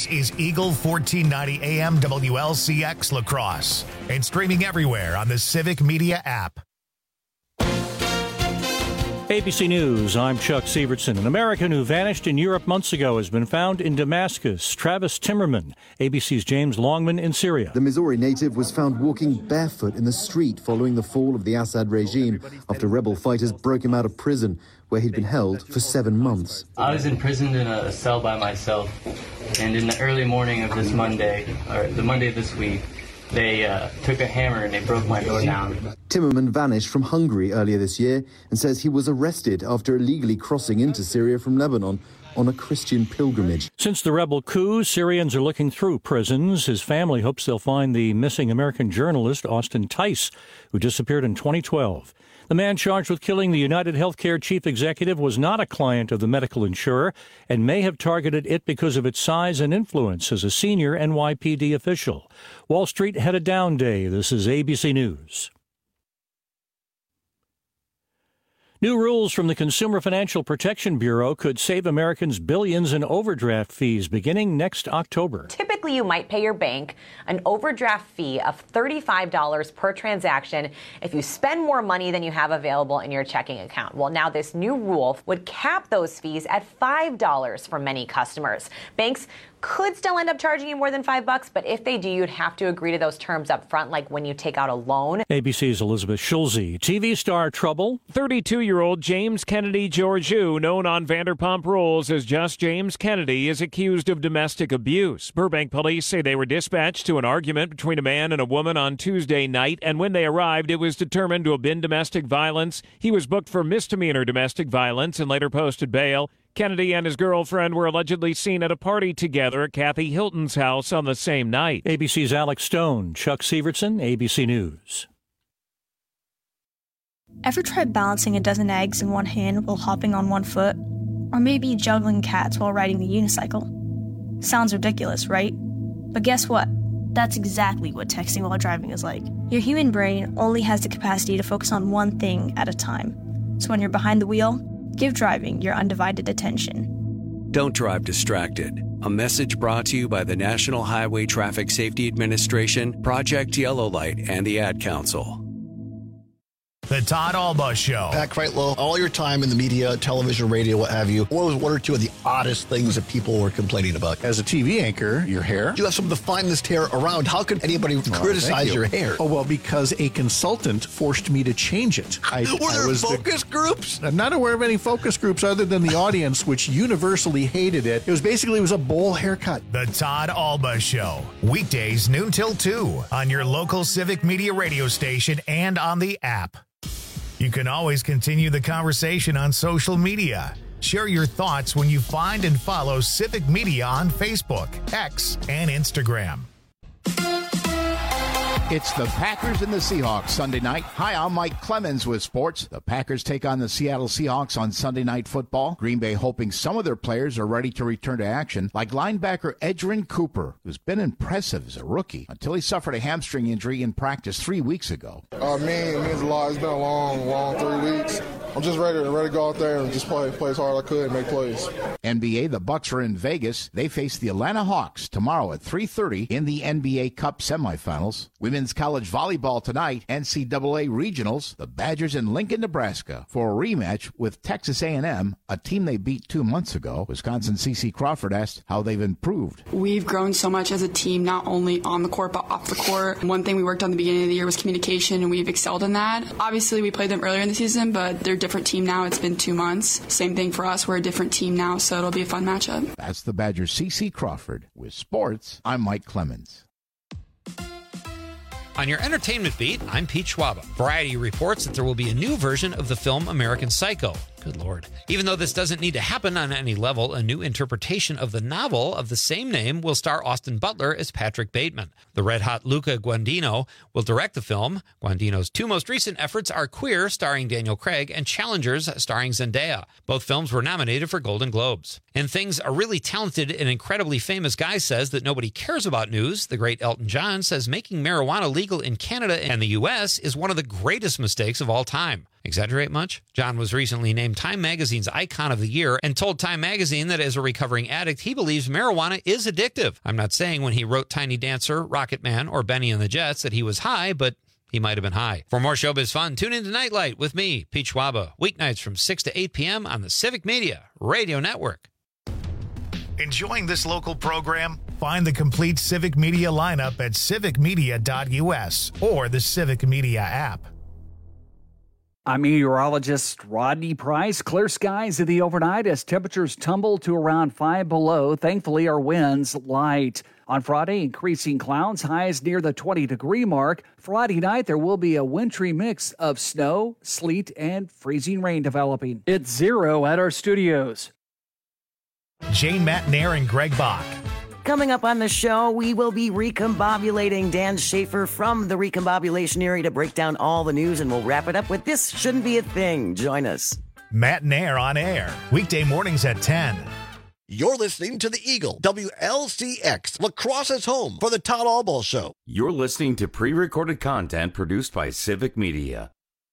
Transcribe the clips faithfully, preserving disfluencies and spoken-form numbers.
This is Eagle fourteen ninety A M W L C X La Crosse and streaming everywhere on the Civic Media app. A B C News, I'm Chuck Sievertson. An American who vanished in Europe months ago has been found in Damascus. Travis Timmerman, A B C's James Longman in Syria. The Missouri native was found walking barefoot in the street following the fall of the Assad regime after rebel fighters broke him out of prison, where he'd been held for seven months. I was imprisoned in a cell by myself, and in the early morning of this Monday, or the Monday of this week, they uh, took a hammer and they broke my door down. Timmerman vanished from Hungary earlier this year and says he was arrested after illegally crossing into Syria from Lebanon on a Christian pilgrimage. Since the rebel coup, Syrians are looking through prisons. His family hopes they'll find the missing American journalist Austin Tice, who disappeared in twenty twelve. The man charged with killing the United Healthcare chief executive was not a client of the medical insurer and may have targeted it because of its size and influence as a senior N Y P D official. Wall Street had a down day. This is A B C News. New rules from the Consumer Financial Protection Bureau could save Americans billions in overdraft fees beginning next October. Typically, you might pay your bank an overdraft fee of thirty-five dollars per transaction if you spend more money than you have available in your checking account. Well, now this new rule would cap those fees at five dollars for many customers. Banks could still end up charging you more than five bucks, but if they do, you'd have to agree to those terms up front, like when you take out a loan. A B C's Elizabeth Schulze. T V star trouble. thirty-two-year-old James Kennedy Georgiou, known on Vanderpump Rules as Just James Kennedy, is accused of domestic abuse. Burbank police say they were dispatched to an argument between a man and a woman on Tuesday night, and when they arrived, it was determined to have been domestic violence. He was booked for misdemeanor domestic violence and later posted bail. Kennedy and his girlfriend were allegedly seen at a party together at Kathy Hilton's house on the same night. A B C's Alex Stone, Chuck Sievertson, A B C News. Ever tried balancing a dozen eggs in one hand while hopping on one foot? Or maybe juggling cats while riding the unicycle? Sounds ridiculous, right? But guess what? That's exactly what texting while driving is like. Your human brain only has the capacity to focus on one thing at a time. So when you're behind the wheel, give driving your undivided attention. Don't drive distracted. A message brought to you by the National Highway Traffic Safety Administration, Project Yellow Light, and the Ad Council. The Todd Alba Show. Pat Kreitlow, all your time in the media, television, radio, what have you, what was one or two of the oddest things that people were complaining about? As a T V anchor, your hair. You have some of the finest hair around. How could anybody well, criticize you. your hair? Oh, well, because a consultant forced me to change it. I, were there I was focus the, groups? I'm not aware of any focus groups other than the audience, which universally hated it. It was basically, it was a bowl haircut. The Todd Alba Show. Weekdays, noon till two on your local Civic Media radio station and on the app. You can always continue the conversation on social media. Share your thoughts when you find and follow Civic Media on Facebook, X, and Instagram. It's the Packers and the Seahawks Sunday night. Hi, I'm Mike Clemens with sports. The Packers take on the Seattle Seahawks on Sunday Night Football. Green Bay hoping some of their players are ready to return to action, like linebacker Edgerrin Cooper, who's been impressive as a rookie until he suffered a hamstring injury in practice three weeks ago. Uh, me, it means a lot. It's been a long, long three weeks. I'm just ready, ready to go out there and just play, play as hard as I could and make plays. N B A, the Bucks are in Vegas. They face the Atlanta Hawks tomorrow at three thirty in the N B A Cup semifinals. Women's college volleyball tonight, N C double A regionals, the Badgers in Lincoln, Nebraska, for a rematch with Texas A and M, a team they beat two months ago. Wisconsin C C Crawford asked how they've improved. We've grown so much as a team, not only on the court, but off the court. One thing we worked on at the beginning of the year was communication, and we've excelled in that. Obviously, we played them earlier in the season, but they're a different team now. It's been two months. Same thing for us. We're a different team now, so it'll be a fun matchup. That's the Badgers' C C Crawford. With sports, I'm Mike Clemens. On your entertainment beat, I'm Pete Schwaba. Variety reports that there will be a new version of the film American Psycho. Good Lord. Even though this doesn't need to happen on any level, a new interpretation of the novel of the same name will star Austin Butler as Patrick Bateman. The red-hot Luca Guadagnino will direct the film. Guadagnino's two most recent efforts are Queer, starring Daniel Craig, and Challengers, starring Zendaya. Both films were nominated for Golden Globes. In things a really talented and incredibly famous guy says that nobody cares about news, the great Elton John says making marijuana legal in Canada and the U S is one of the greatest mistakes of all time. Exaggerate much? John was recently named Time Magazine's Icon of the Year and told Time Magazine that as a recovering addict, he believes marijuana is addictive. I'm not saying when he wrote Tiny Dancer, Rocket Man, or Benny and the Jets that he was high, but he might have been high. For more showbiz fun, tune in to Nightlight with me, Pete Schwaba, weeknights from six to eight p.m. on the Civic Media Radio Network. Enjoying this local program? Find the complete Civic Media lineup at civic media dot u s or the Civic Media app. I'm meteorologist Rodney Price. Clear skies in the overnight as temperatures tumble to around five below. Thankfully, our winds light. On Friday, increasing clouds, highs near the twenty-degree mark. Friday night, there will be a wintry mix of snow, sleet, and freezing rain developing. It's zero at our studios. Jane Matnair and Greg Bach. Coming up on the show, we will be recombobulating Dan Schaefer from the recombobulation area to break down all the news, and we'll wrap it up with This Shouldn't Be a Thing. Join us. Matnair on air, weekday mornings at ten. You're listening to the Eagle, W L C X, La Crosse's home for the Todd Albaugh Show. You're listening to pre-recorded content produced by Civic Media.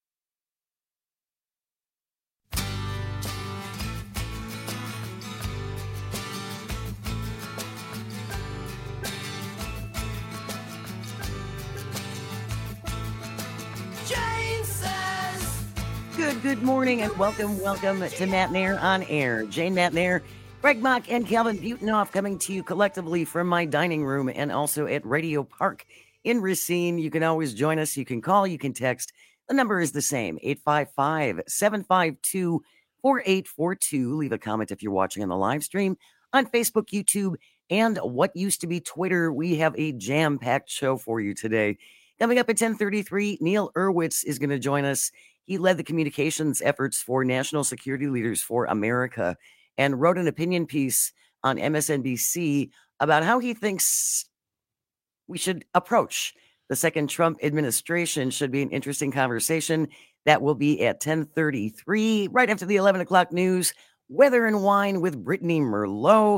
Good, good morning, and welcome, welcome to Matnair on Air. Jane Matnair, Greg Mock, and Calvin Butenoff coming to you collectively from my dining room and also at Radio Park in Racine. You can always join us. You can call, you can text. The number is the same, eight five five, seven five two, four eight four two. Leave a comment if you're watching on the live stream on Facebook, YouTube, and what used to be Twitter. We have a jam-packed show for you today. Coming up at ten thirty-three, Neil Urwitz is going to join us. He led the communications efforts for National Security Leaders for America and wrote an opinion piece on M S N B C about how he thinks we should approach the second Trump administration. Should be an interesting conversation. That will be at ten thirty-three, right after the eleven o'clock news. Weather and Wine with Brittany Merlot.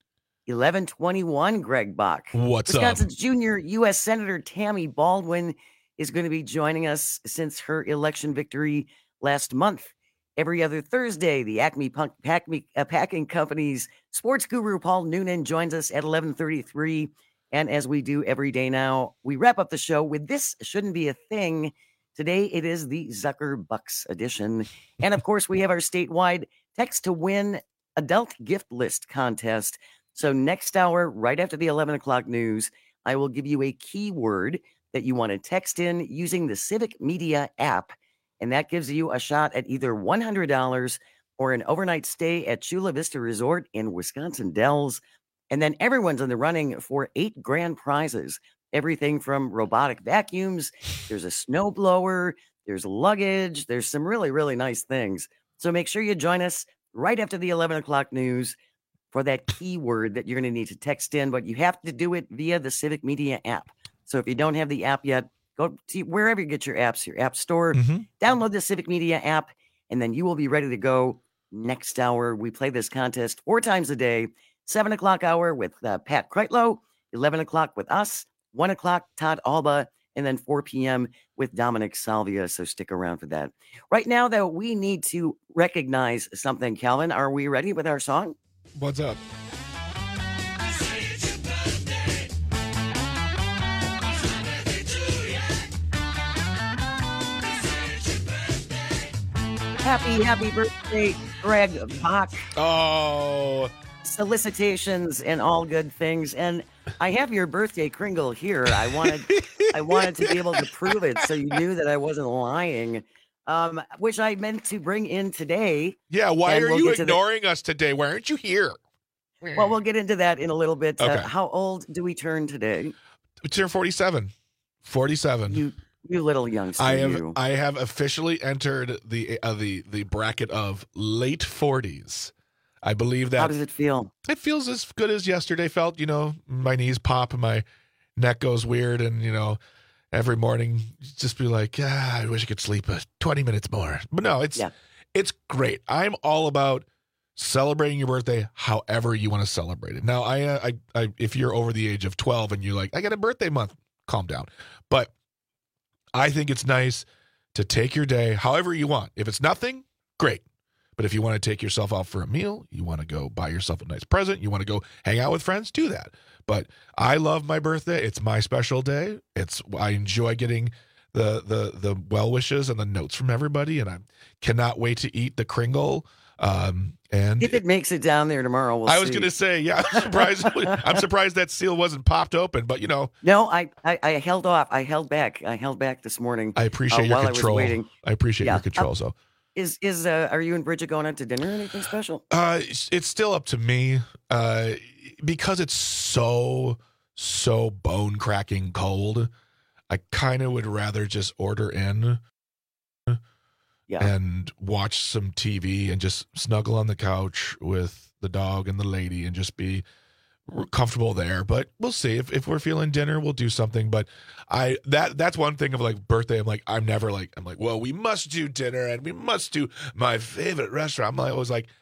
eleven twenty-one, Greg Bach. What's Wisconsin's up? Junior U S Senator Tammy Baldwin is going to be joining us since her election victory last month. Every other Thursday, the Acme Punk Pack, uh, Packing Company's sports guru Paul Noonan joins us at eleven thirty-three. And as we do every day now, we wrap up the show with This Shouldn't Be a Thing. Today, it is the Zucker Bucks edition. And of course, we have our statewide text to win adult gift list contest. So next hour, right after the eleven o'clock news, I will give you a keyword that you want to text in using the Civic Media app, and that gives you a shot at either one hundred dollars or an overnight stay at Chula Vista Resort in Wisconsin Dells. And then everyone's in the running for eight grand prizes, everything from robotic vacuums, there's a snowblower, there's luggage, there's some really, really nice things. So make sure you join us right after the eleven o'clock news for that keyword that you're going to need to text in, but you have to do it via the Civic Media app. So if you don't have the app yet, go to wherever you get your apps, your app store, mm-hmm. download the Civic Media app, and then you will be ready to go next hour. We play this contest four times a day, seven o'clock hour with uh, Pat Kreitlow, eleven o'clock with us, one o'clock Todd Albaugh, and then four p.m. with Dominic Salvia. So stick around for that. Right now, though, we need to recognize something. Calvin, are we ready with our song? What's up? Happy, happy birthday, Greg Bach. Oh. Solicitations and all good things. And I have your birthday kringle here. I wanted I wanted to be able to prove it so you knew that I wasn't lying, um, which I meant to bring in today. Yeah, why are we'll you ignoring the... us today? Why aren't you here? Well, we'll get into that in a little bit. Okay. Uh, how old do we turn today? We turn forty-seven. forty-seven. You You little youngster. I have you. I have officially entered the uh, the the bracket of late forties. I believe that. How does it feel? It feels as good as yesterday felt. You know, my knees pop and my neck goes weird, and you know, every morning just be like, ah, I wish I could sleep a twenty minutes more. But no, it's yeah. it's great. I'm all about celebrating your birthday however you want to celebrate it. Now, I, I I if you're over the age of twelve and you're like, I got a birthday month, calm down. But I think it's nice to take your day however you want. If it's nothing, great. But if you want to take yourself out for a meal, you want to go buy yourself a nice present, you want to go hang out with friends, do that. But I love my birthday. It's my special day. It's I enjoy getting the the the well wishes and the notes from everybody, and I cannot wait to eat the Kringle. Um, and if it makes it down there tomorrow, we'll I see. was going to say, yeah, I'm surprised. I'm surprised that seal wasn't popped open, but you know, no, I, I, I held off. I held back. I held back this morning. I appreciate uh, your while control. I was waiting. I appreciate yeah. your control. Uh, so, is is uh, are you and Bridget going out to dinner or anything special? Uh, it's, it's still up to me. Uh, because it's so so bone cracking cold. I kind of would rather just order in. Yeah. And watch some T V and just snuggle on the couch with the dog and the lady and just be comfortable there. But we'll see if, if we're feeling dinner, we'll do something. But I that that's one thing of like birthday. I'm like I'm never like I'm like well we must do dinner and we must do my favorite restaurant. I'm like, always like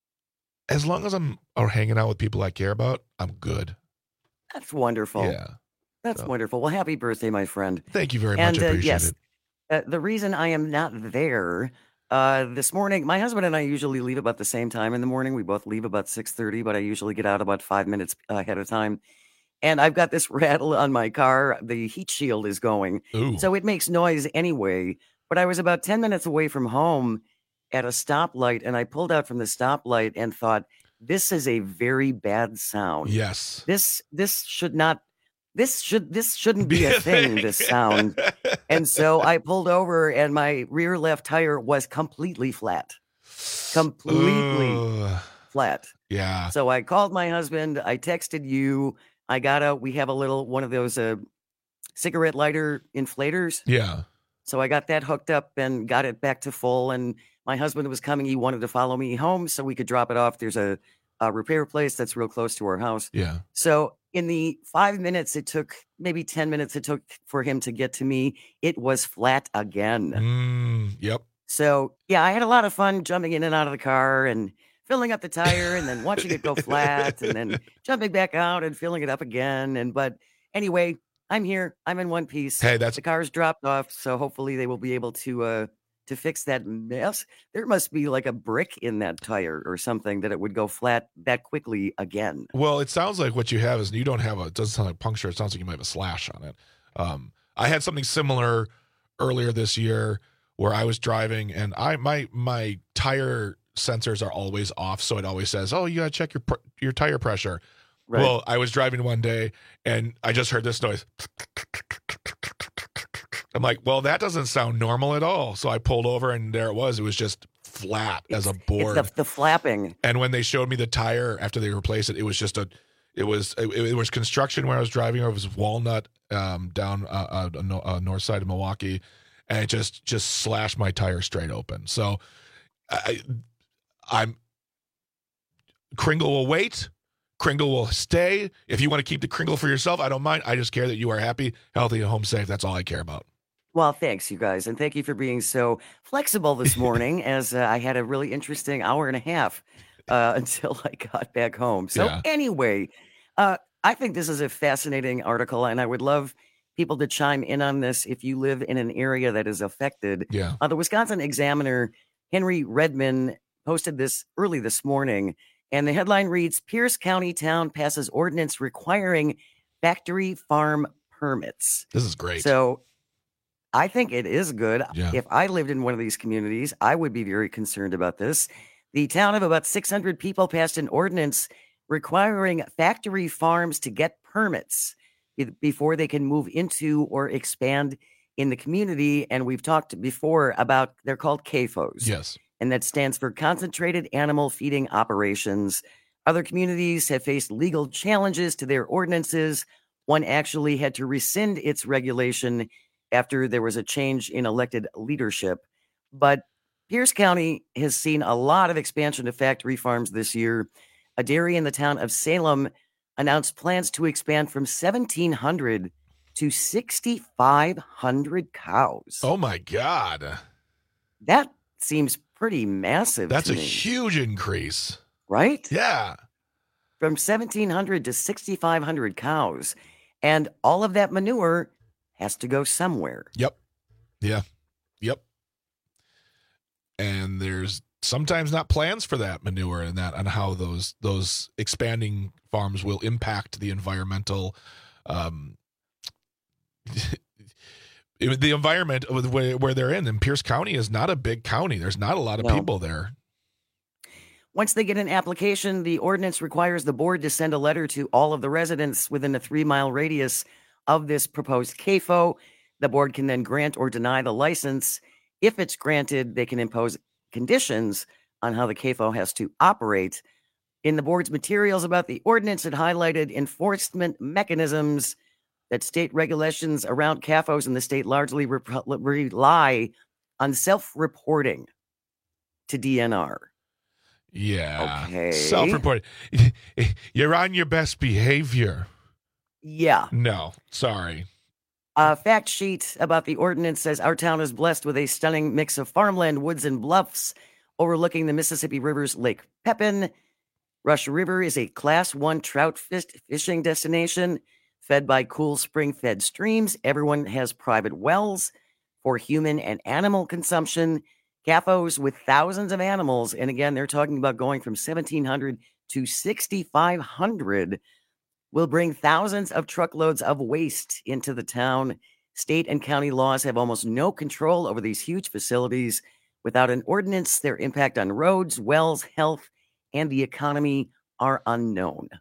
as long as I'm or hanging out with people I care about, I'm good. That's wonderful. Yeah, that's so. wonderful. Well, happy birthday, my friend. Thank you very and, much. I appreciate uh, yes, it. Uh, the reason I am not there uh, this morning, my husband and I usually leave about the same time in the morning. We both leave about six thirty, but I usually get out about five minutes ahead of time. And I've got this rattle on my car. The heat shield is going. Ooh. So it makes noise anyway. But I was about ten minutes away from home at a stoplight, and I pulled out from the stoplight and thought, this is a very bad sound. Yes. This this should not This should this shouldn't be a thing, this sound. And so I pulled over and my rear left tire was completely flat. Completely Ugh. flat. Yeah. So I called my husband, I texted you, I got out, we have a little one of those uh, cigarette lighter inflators. Yeah. So I got that hooked up and got it back to full, and my husband was coming, he wanted to follow me home so we could drop it off. There's a, a repair place that's real close to our house. Yeah. So in the five minutes it took, maybe ten minutes it took for him to get to me, it was flat again. Mm, yep. So, yeah, I had a lot of fun jumping in and out of the car and filling up the tire and then watching it go flat and then jumping back out and filling it up again. And but anyway, I'm here. I'm in one piece. Hey, that's the car's dropped off, so hopefully they will be able to uh to fix that mess. There must be like a brick in that tire or something that it would go flat that quickly again. Well, it sounds like what you have is you don't have a, it doesn't sound like puncture. It sounds like you might have a slash on it. Um, I had something similar earlier this year where I was driving and I, my, my tire sensors are always off. So it always says, oh, you gotta check your, your tire pressure. Right. Well, I was driving one day and I just heard this noise. I'm like, well, that doesn't sound normal at all. So I pulled over and there it was. It was just flat it's, as a board. It's the, the flapping. And when they showed me the tire after they replaced it, it was just a, it was, it, it was construction where I was driving. It was Walnut um, down uh, uh, uh, north side of Milwaukee. And it just, just slashed my tire straight open. So I, I'm, Kringle will wait. Kringle will stay. If you want to keep the Kringle for yourself, I don't mind. I just care that you are happy, healthy, and home safe. That's all I care about. Well, thanks, you guys. And thank you for being so flexible this morning as uh, I had a really interesting hour and a half uh, until I got back home. So yeah. anyway, uh, I think this is a fascinating article, and I would love people to chime in on this if you live in an area that is affected. Yeah. Uh, the Wisconsin Examiner, Henry Redman, posted this early this morning. And the headline reads, Pierce County town passes ordinance requiring factory farm permits. This is great. So I think it is good. Yeah. If I lived in one of these communities, I would be very concerned about this. The town of about six hundred people passed an ordinance requiring factory farms to get permits before they can move into or expand in the community. And we've talked before about, they're called C A F Os. Yes. And that stands for Concentrated Animal Feeding Operations. Other communities have faced legal challenges to their ordinances. One actually had to rescind its regulation after there was a change in elected leadership. But Pierce County has seen a lot of expansion of factory farms this year. A dairy in the town of Salem announced plans to expand from seventeen hundred to sixty-five hundred cows. Oh, my God. That seems pretty massive. That's to a me. huge increase. Right? Yeah. From seventeen hundred to sixty-five hundred cows. And all of that manure has to go somewhere. Yep. Yeah. Yep. And there's sometimes not plans for that manure and that, and how those those expanding farms will impact the environmental, um, the environment where, where they're in. And Pierce County is not a big county. There's not a lot of No. people there. Once they get an application, the ordinance requires the board to send a letter to all of the residents within a three-mile radius of this proposed C A F O. The board can then grant or deny the license. If it's granted, they can impose conditions on how the C A F O has to operate. In the board's materials about the ordinance, it highlighted enforcement mechanisms that state regulations around C A F Os in the state largely rep- rely on self-reporting to D N R. Yeah. Okay. Self-reported. You're on your best behavior. Yeah. No, sorry. A fact sheet about the ordinance says our town is blessed with a stunning mix of farmland, woods, and bluffs overlooking the Mississippi River's Lake Pepin. Rush River is a class one trout fish- fishing destination fed by cool spring-fed streams. Everyone has private wells for human and animal consumption. C A F Os with thousands of animals, and again, they're talking about going from seventeen hundred to sixty-five hundred, will bring thousands of truckloads of waste into the town. State and county laws have almost no control over these huge facilities. Without an ordinance, their impact on roads, wells, health, and the economy are unknown.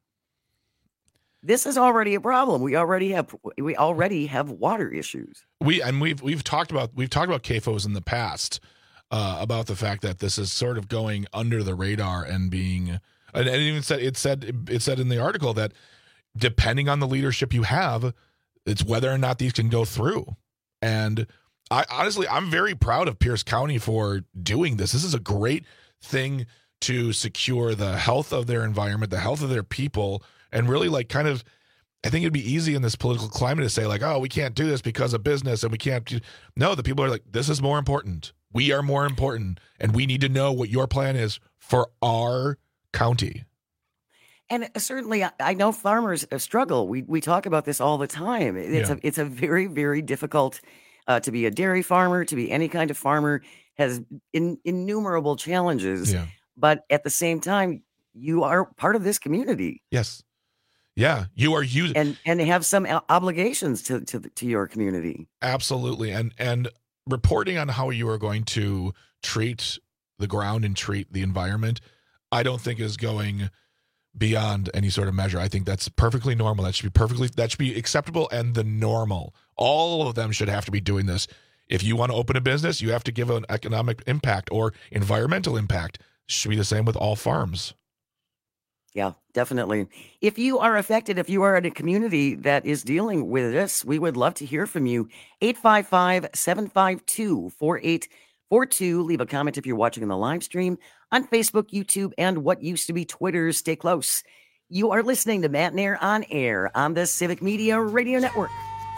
This is already a problem. We already have we already have water issues. We and we've we've talked about we've talked about C A F Os in the past. Uh, about the fact that this is sort of going under the radar and being, and it even said it said it said in the article that depending on the leadership you have, it's whether or not these can go through. And I honestly, I'm very proud of Pierce County for doing this. This is a great thing to secure the health of their environment, the health of their people, and really like kind of. I think it'd be easy in this political climate to say like, oh, we can't do this because of business, and we can't do. No, the people are like, this is more important. We are more important, and we need to know what your plan is for our county. And certainly, I know farmers struggle. We we talk about this all the time. It's Yeah. a it's a very very difficult uh, to be a dairy farmer, to be any kind of farmer has in, innumerable challenges. Yeah. But at the same time, you are part of this community. Yes. Yeah, you are using and and have some o- obligations to to to your community. Absolutely, and and reporting on how you are going to treat the ground and treat the environment, I don't think is going beyond any sort of measure. I think that's perfectly normal. That should be perfectly that should be acceptable and the normal. All of them should have to be doing this. If you want to open a business, you have to give an economic impact or environmental impact. It should be the same with all farms. Yeah, definitely. If you are affected, if you are in a community that is dealing with this, we would love to hear from you. eight five five, seven five two, four eight four two. Leave a comment if you're watching on the live stream on Facebook, YouTube, and what used to be Twitter. Stay close. You are listening to Matt Nair on air on the Civic Media Radio Network.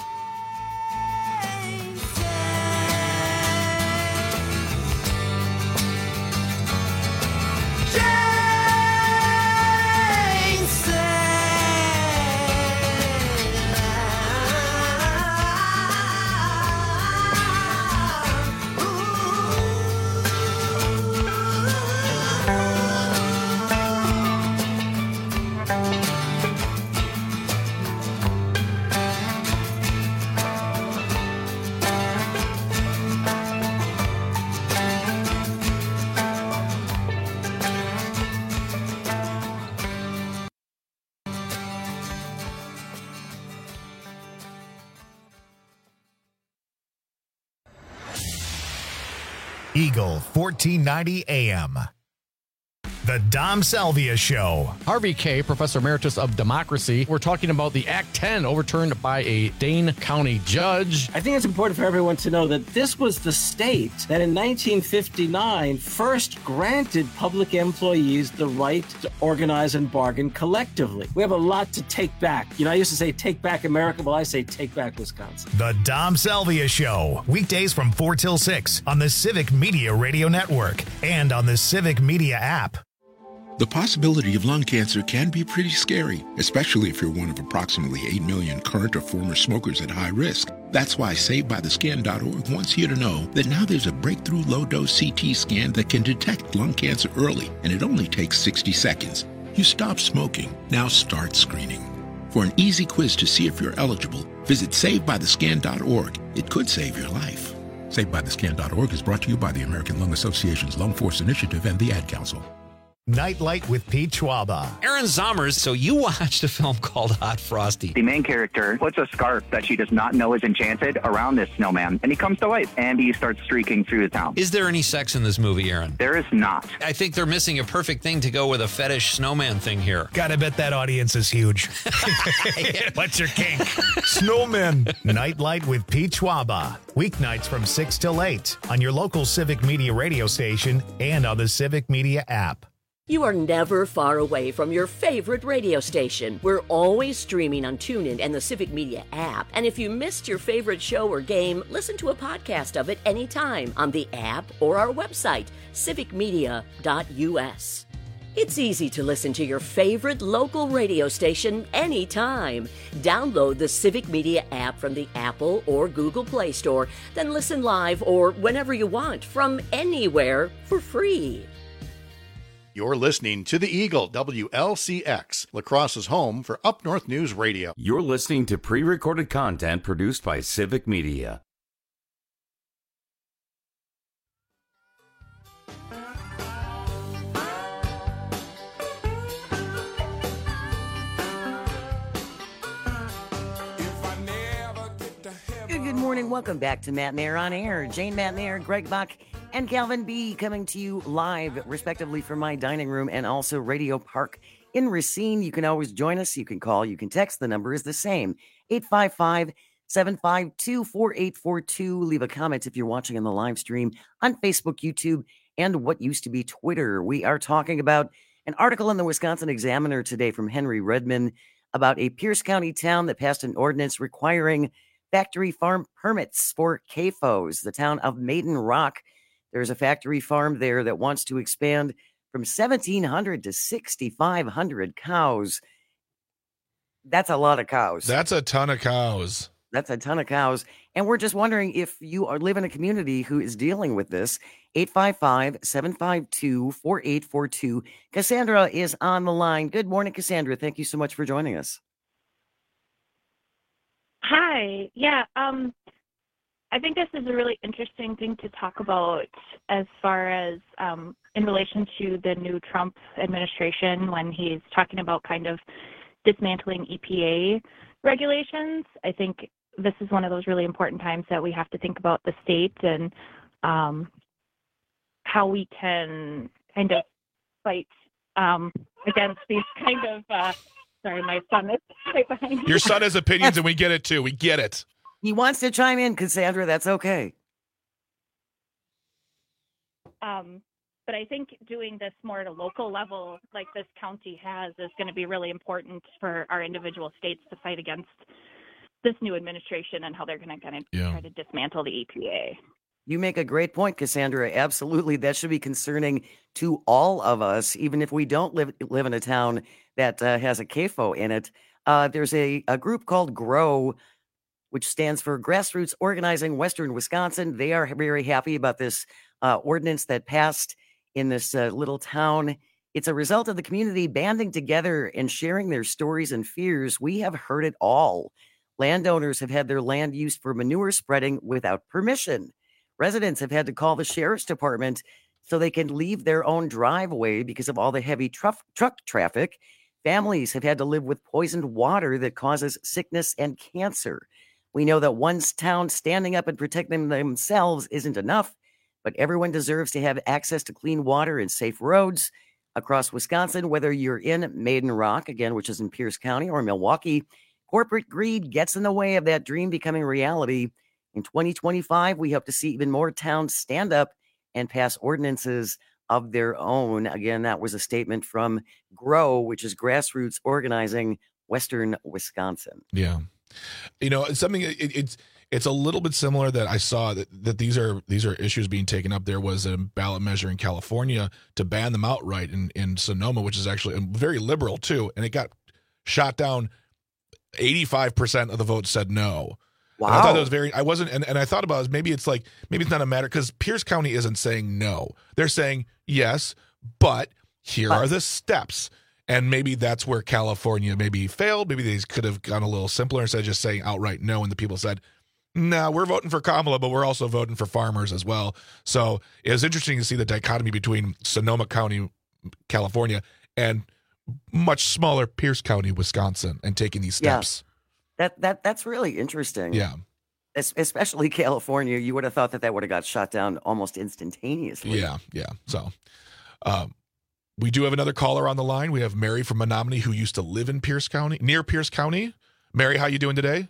Eagle fourteen ninety A M. The Dom Salvia Show. Harvey Kaye, Professor Emeritus of Democracy. We're talking about the Act ten overturned by a Dane County judge. I think it's important for everyone to know that this was the state that in nineteen fifty-nine first granted public employees the right to organize and bargain collectively. We have a lot to take back. You know, I used to say take back America. Well, I say take back Wisconsin. The Dom Salvia Show. Weekdays from four till six on the Civic Media Radio Network and on the Civic Media app. The possibility of lung cancer can be pretty scary, especially if you're one of approximately eight million current or former smokers at high risk. That's why Saved By The Scan dot org wants you to know that now there's a breakthrough low-dose C T scan that can detect lung cancer early, and it only takes sixty seconds. You stop smoking, now start screening. For an easy quiz to see if you're eligible, visit Saved By The Scan dot org. It could save your life. Saved By The Scan dot org is brought to you by the American Lung Association's Lung Force Initiative and the Ad Council. Nightlight with Pete Schwaba. Aaron Zommers, so you watched a film called Hot Frosty. The main character puts a scarf that she does not know is enchanted around this snowman, and he comes to life, and he starts streaking through the town. Is there any sex in this movie, Aaron? There is not. I think they're missing a perfect thing to go with a fetish snowman thing here. Gotta bet that audience is huge. What's your kink? Snowmen. Nightlight with Pete Schwaba. Weeknights from six till eight on your local Civic Media radio station and on the Civic Media app. You are never far away from your favorite radio station. We're always streaming on TuneIn and the Civic Media app. And if you missed your favorite show or game, listen to a podcast of it anytime on the app or our website, civic media dot u s. It's easy to listen to your favorite local radio station anytime. Download the Civic Media app from the Apple or Google Play Store, then listen live or whenever you want from anywhere for free. You're listening to The Eagle, W L C X, La Crosse's home for Up North News Radio. You're listening to pre-recorded content produced by Civic Media. Good morning. Welcome back to Matt and Air on Air. Jane Matt and Air, Greg Bach, and Calvin B. coming to you live, respectively, from my dining room and also Radio Park in Racine. You can always join us. You can call. You can text. The number is the same, eight five five, seven five two, four eight four two. Leave a comment if you're watching on the live stream on Facebook, YouTube, and what used to be Twitter. We are talking about an article in the Wisconsin Examiner today from Henry Redman about a Pierce County town that passed an ordinance requiring factory farm permits for C A F Os. The town of Maiden Rock, there's a factory farm there that wants to expand from seventeen hundred to sixty-five hundred cows. That's a lot of cows. That's a ton of cows. That's a ton of cows. And we're just wondering if you are live in a community who is dealing with this. eight five five, seven five two, four eight four two. Cassandra is on the line. Good morning, Cassandra. Thank you so much for joining us. Hi. Yeah, um, I think this is a really interesting thing to talk about as far as um, in relation to the new Trump administration when he's talking about kind of dismantling E P A regulations. I think this is one of those really important times that we have to think about the state and um, how we can kind of fight um, against these kind of uh, Sorry, my son is right behind me. Your son has opinions, and we get it, too. We get it. He wants to chime in, Cassandra. That's okay. Um, but I think doing this more at a local level, like this county has, is going to be really important for our individual states to fight against this new administration and how they're going to kind of yeah. try to dismantle the E P A. You make a great point, Cassandra. Absolutely. That should be concerning to all of us, even if we don't live live in a town that uh, has a C A F O in it. Uh, there's a, a group called GROW, which stands for Grassroots Organizing Western Wisconsin. They are very happy about this uh, ordinance that passed in this uh, little town. It's a result of the community banding together and sharing their stories and fears. We have heard it all. Landowners have had their land used for manure spreading without permission. Residents have had to call the sheriff's department so they can leave their own driveway because of all the heavy truck truck traffic. Families have had to live with poisoned water that causes sickness and cancer. We know that one town standing up and protecting themselves isn't enough, but everyone deserves to have access to clean water and safe roads across Wisconsin, whether you're in Maiden Rock, again, which is in Pierce County, or Milwaukee. Corporate greed gets in the way of that dream becoming reality. In twenty twenty-five, we hope to see even more towns stand up and pass ordinances of their own. Again, that was a statement from GROW, which is Grassroots Organizing Western Wisconsin. Yeah. You know, something it, it's it's a little bit similar that I saw that, that these are these are issues being taken up. There was a ballot measure in California to ban them outright in, in Sonoma, which is actually very liberal too, and it got shot down. eighty-five percent of the votes said no. Wow. And I thought that was very, I wasn't, and, and I thought about it, maybe it's like, maybe it's not a matter, because Pierce County isn't saying no. They're saying yes, but here But- are the steps. And maybe that's where California maybe failed. Maybe they could have gone a little simpler instead of just saying outright no. And the people said, no, nah, we're voting for Kamala, but we're also voting for farmers as well. So it was interesting to see the dichotomy between Sonoma County, California, and much smaller Pierce County, Wisconsin, and taking these steps. Yeah. That that that's really interesting. Yeah. Es- especially California. You would have thought that that would have got shot down almost instantaneously. Yeah, yeah. So um, we do have another caller on the line. We have Mary from Menominee who used to live in Pierce County, near Pierce County. Mary, how you doing today?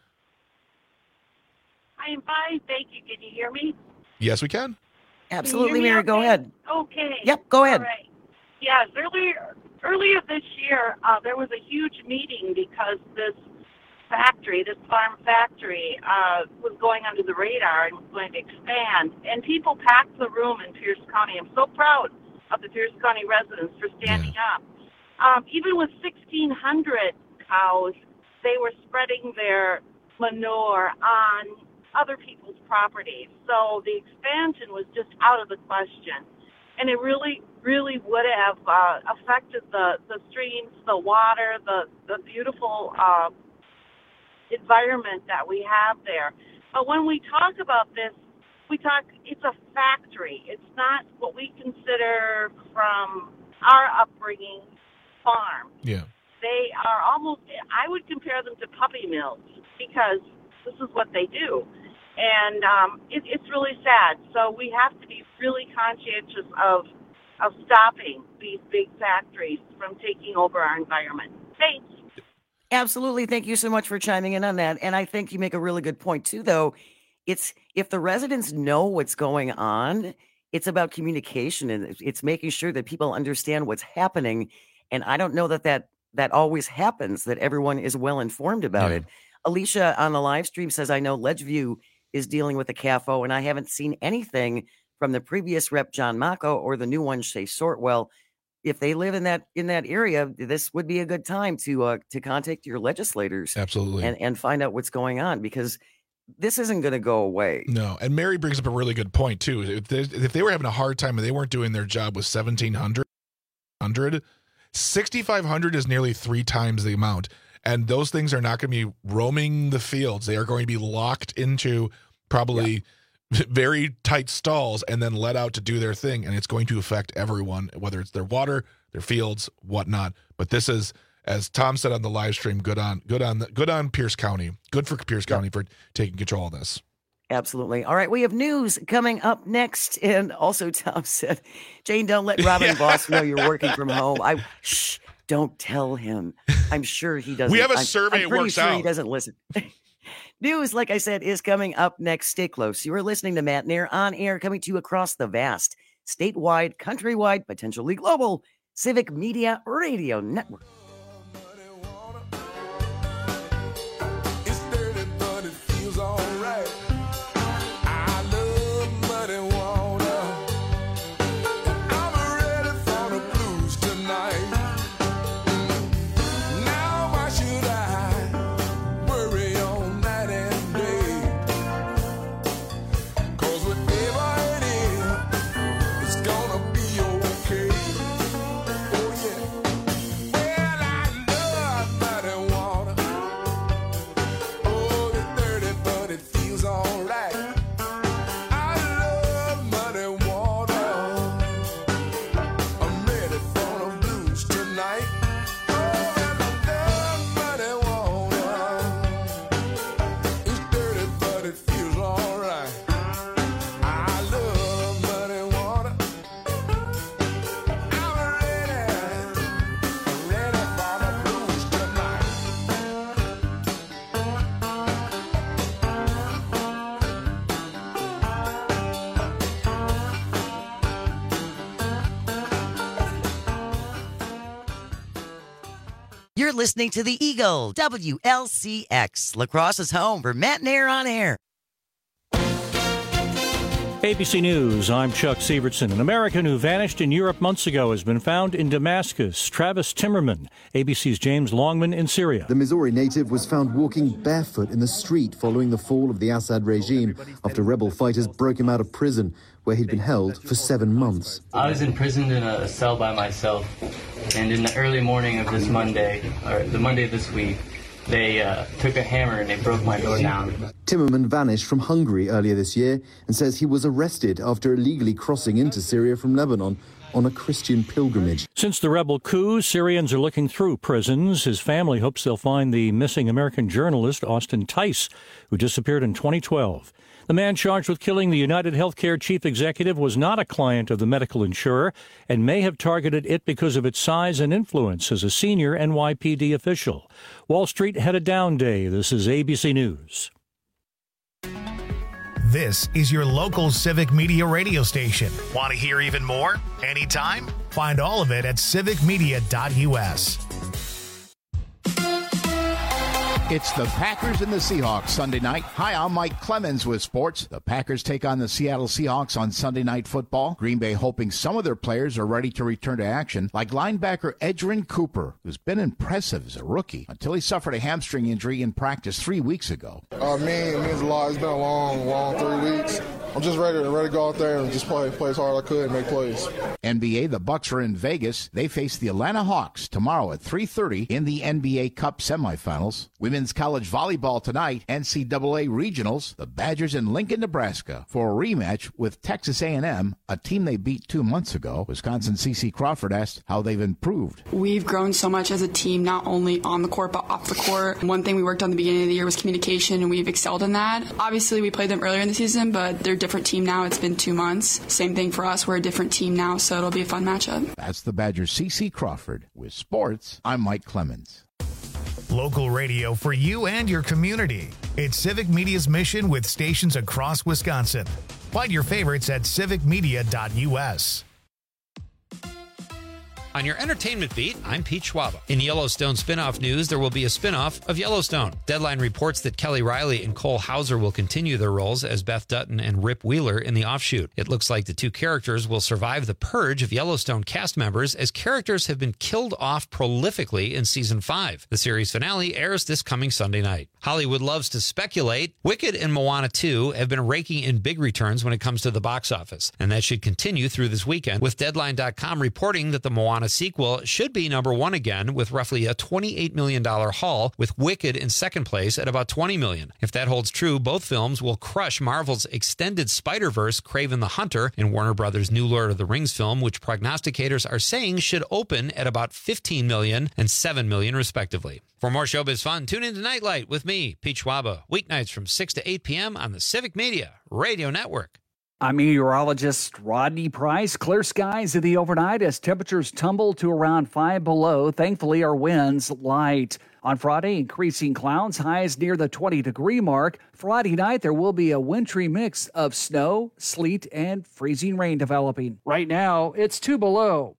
I am fine, thank you. Can you hear me? Yes, we can. Absolutely, Can you hear Mary. me Go okay? ahead. Okay. Yep, go ahead. All right. Yes, earlier earlier this year, uh, there was a huge meeting because this factory, this farm factory, uh, was going under the radar and was going to expand. And people packed the room in Pierce County. I'm so proud of the Pierce County residents for standing yeah. up. Um, even with sixteen hundred cows, they were spreading their manure on other people's properties. So the expansion was just out of the question. And it really, really would have uh, affected the, the streams, the water, the, the beautiful uh, environment that we have there. But when we talk about this, we talk, it's a factory. It's not what we consider from our upbringing farm. Yeah. They are almost, I would compare them to puppy mills because this is what they do. And um, it, it's really sad. So we have to be really conscientious of of stopping these big factories from taking over our environment. Thanks. Absolutely. Thank you so much for chiming in on that. And I think you make a really good point too, though. It's if the residents know what's going on, it's about communication and it's making sure that people understand what's happening. And I don't know that that, that always happens, that everyone is well informed about Yeah. it. Alicia on the live stream says, I know Ledgeview is dealing with the C A F O, and I haven't seen anything from the previous rep, John Mako, or the new one, Shay Sortwell. If they live in that in that area, this would be a good time to uh, to contact your legislators. Absolutely. And, and find out what's going on, because this isn't going to go away. No, and Mary brings up a really good point, too. If they, if they were having a hard time and they weren't doing their job with seventeen hundred, sixty-five hundred is nearly three times the amount. And those things are not going to be roaming the fields. They are going to be locked into probably yeah. very tight stalls and then let out to do their thing. And it's going to affect everyone, whether it's their water, their fields, whatnot. But this is, as Tom said on the live stream, good on, good on, good on Pierce County. Good for Pierce yeah. County for taking control of this. Absolutely. All right, we have news coming up next. And also, Tom said, Jane, don't let Robin Boss know you're working from home. I shh. Don't tell him. I'm sure he doesn't. We have a I'm, survey. I'm pretty works sure out. He doesn't listen. News, like I said, is coming up next. Stay close. You are listening to Matt Nair on air, coming to you across the vast, statewide, countrywide, potentially global Civic Media Radio Network. You're listening to the Eagle, W L C X, La Crosse's home for Matt Nair on air. A B C News, I'm Chuck Sievertson. An American who vanished in Europe months ago has been found in Damascus. Travis Timmerman, A B C's James Longman in Syria. The Missouri native was found walking barefoot in the street following the fall of the Assad regime after rebel fighters broke him out of prison, where he'd been held for seven months. I was imprisoned in a cell by myself, and in the early morning of this Monday, or the Monday of this week, they uh, took a hammer and they broke my door down. Timmerman vanished from Hungary earlier this year and says he was arrested after illegally crossing into Syria from Lebanon on a Christian pilgrimage. Since the rebel coup, Syrians are looking through prisons. His family hopes they'll find the missing American journalist Austin Tice, who disappeared in twenty twelve. The man charged with killing the United Healthcare chief executive was not a client of the medical insurer and may have targeted it because of its size and influence as a senior N Y P D official. Wall Street had a down day. This is A B C News. This is your local Civic Media radio station. Want to hear even more? Anytime? Find all of it at civic media dot U S. It's the Packers and the Seahawks Sunday night. Hi, I'm Mike Clemens with sports. The Packers take on the Seattle Seahawks on Sunday Night Football. Green Bay hoping some of their players are ready to return to action, like linebacker Edgerrin Cooper, who's been impressive as a rookie until he suffered a hamstring injury in practice three weeks ago. Uh, me, it means a lot. It's been a long, long three weeks. I'm just ready, ready to go out there and just play, play as hard as I could and make plays. N B A, the Bucks are in Vegas. They face the Atlanta Hawks tomorrow at three thirty in the N B A Cup semifinals. Women's college volleyball tonight, N C double A regionals. The Badgers in Lincoln, Nebraska for a rematch with Texas A and M, a team they beat two months ago. Wisconsin C C Crawford asked how they've improved. We've grown so much as a team, not only on the court but off the court. One thing we worked on at the beginning of the year was communication, and we've excelled in that. Obviously, we played them earlier in the season, but they're a different team now. It's been two months. Same thing for us. We're a different team now, so it'll be a fun matchup. That's the Badgers' C C Crawford. With sports, I'm Mike Clemens. Local radio for you and your community. It's Civic Media's mission with stations across Wisconsin. Find your favorites at civic media dot U S. On your entertainment beat, I'm Pete Schwaba. In Yellowstone spinoff news, there will be a spinoff of Yellowstone. Deadline reports that Kelly Riley and Cole Hauser will continue their roles as Beth Dutton and Rip Wheeler in the offshoot. It looks like the two characters will survive the purge of Yellowstone cast members, as characters have been killed off prolifically in season five. The series finale airs this coming Sunday night. Hollywood loves to speculate. Wicked and Moana two have been raking in big returns when it comes to the box office, and that should continue through this weekend, with Deadline dot com reporting that the Moana sequel should be number one again with roughly a twenty-eight million dollars haul, with Wicked in second place at about twenty million dollars. If that holds true, both films will crush Marvel's extended Spider-Verse Kraven the Hunter and Warner Brothers' new Lord of the Rings film, which prognosticators are saying should open at about fifteen million dollars and seven million dollars respectively. For more showbiz fun, tune in to Nightlight with me, Pete Schwaba, weeknights from six to eight p.m. on the Civic Media Radio Network. I'm meteorologist Rodney Price. Clear skies in the overnight as temperatures tumble to around five below. Thankfully, our winds light. On Friday, increasing clouds, highs near the twenty-degree mark. Friday night, there will be a wintry mix of snow, sleet, and freezing rain developing. Right now, it's two below.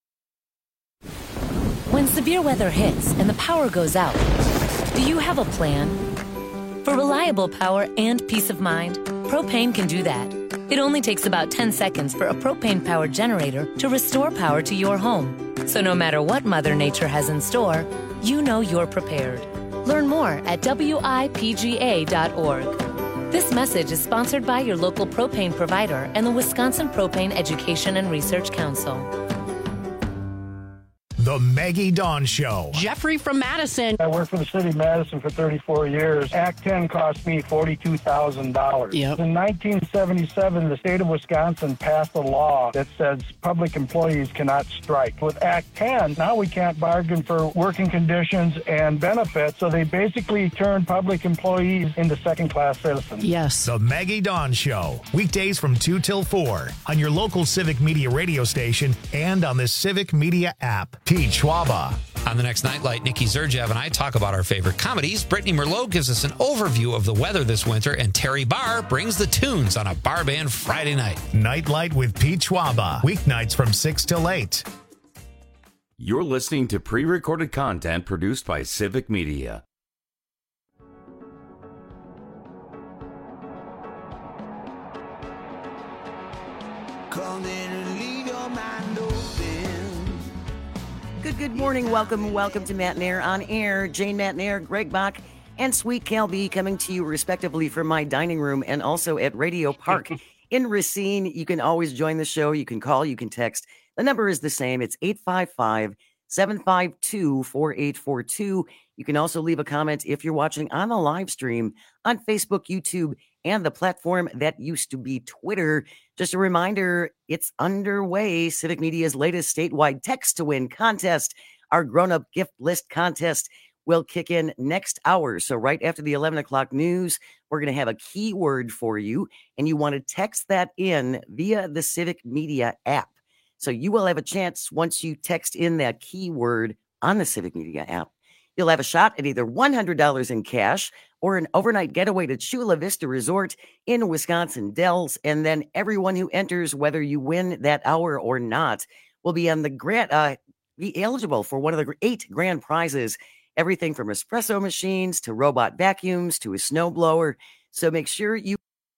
When severe weather hits and the power goes out, do you have a plan? For reliable power and peace of mind, Propane can do that. It only takes about ten seconds for a propane-powered generator to restore power to your home. So no matter what Mother Nature has in store, you know you're prepared. Learn more at W I P G A dot org. This message is sponsored by your local propane provider and the Wisconsin Propane Education and Research Council. The Maggie Dawn Show. Jeffrey from Madison. I worked for the city of Madison for thirty-four years. Act ten cost me forty-two thousand dollars. Yep. In nineteen seventy-seven, the state of Wisconsin passed a law that says public employees cannot strike. With Act ten, now we can't bargain for working conditions and benefits, so they basically turned public employees into second-class citizens. Yes. The Maggie Dawn Show. Weekdays from two till four on your local Civic Media radio station and on the Civic Media app. Pete Schwaba. On the next Nightlight, Nikki Zerjev and I talk about our favorite comedies. Brittany Merlot gives us an overview of the weather this winter, and Terry Barr brings the tunes on a bar band Friday night. Nightlight with Pete Schwaba. Weeknights from six till eight. You're listening to pre-recorded content produced by Civic Media. Good, good morning. Welcome, welcome to Matt and Air on Air. Jane Matt and Air, Greg Bach, and Sweet Cal B coming to you respectively from my dining room and also at Radio Park in Racine. You can always join the show. You can call, you can text. The number is the same. It's eight five five, seven five two, four eight four two. You can also leave a comment if you're watching on the live stream on Facebook, YouTube, and the platform that used to be Twitter. Just a reminder, it's underway. Civic Media's latest statewide text to win contest. Our grown-up gift list contest will kick in next hour. So right after the eleven o'clock news, we're going to have a keyword for you, and you want to text that in via the Civic Media app. So you will have a chance once you text in that keyword on the Civic Media app. You'll have a shot at either one hundred dollars in cash or an overnight getaway to Chula Vista Resort in Wisconsin Dells. And then everyone who enters, whether you win that hour or not, will be on the grant, uh, be eligible for one of the eight grand prizes. Everything from espresso machines to robot vacuums to a snowblower. So make sure you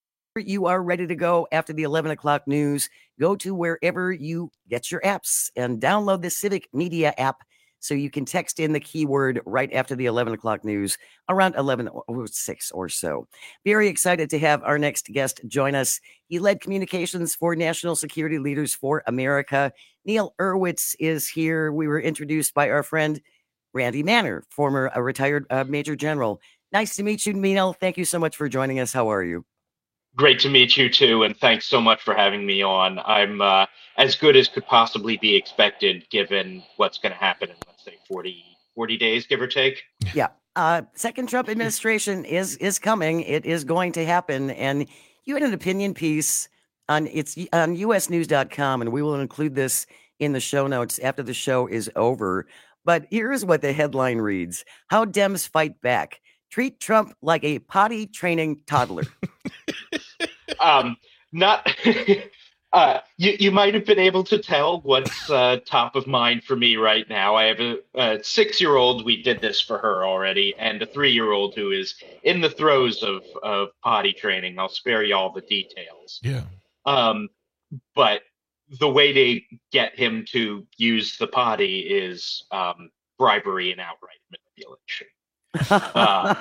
you are ready to go after the eleven o'clock news. Go to wherever you get your apps and download the Civic Media app so you can text in the keyword right after the eleven o'clock news around eleven oh six or so. Very excited to have our next guest join us. He led communications for National Security Leaders for America. Neil Urwitz is here. We were introduced by our friend Randy Manner, former uh, retired uh, Major General. Nice to meet you, Neil. Thank you so much for joining us. How are you? Great to meet you too, and thanks so much for having me on. I'm uh, as good as could possibly be expected given what's going to happen in, let's say, forty, forty days, give or take. Yeah. Uh, second Trump administration is is coming. It is going to happen. And you had an opinion piece on it's on U S news dot com, and we will include this in the show notes after the show is over. But here's what the headline reads: How Dems Fight Back. Treat Trump like a potty training toddler. um, not uh, you. You might have been able to tell what's uh, top of mind for me right now. I have a, a six-year-old. We did this for her already, and a three-year-old who is in the throes of of potty training. I'll spare you all the details. Yeah. Um, but the way to get him to use the potty is um, bribery and outright manipulation. uh,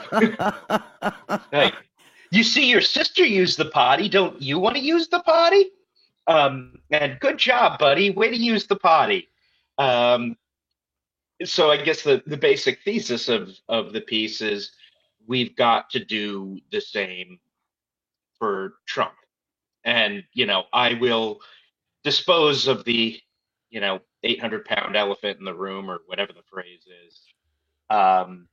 hey, you see your sister use the potty. Don't you want to use the potty? Um, and good job, buddy. Way to use the potty. Um, so I guess the, the basic thesis of, of the piece is we've got to do the same for Trump. And, you know, I will dispose of the, you know, eight hundred pound elephant in the room, or whatever the phrase is. Um,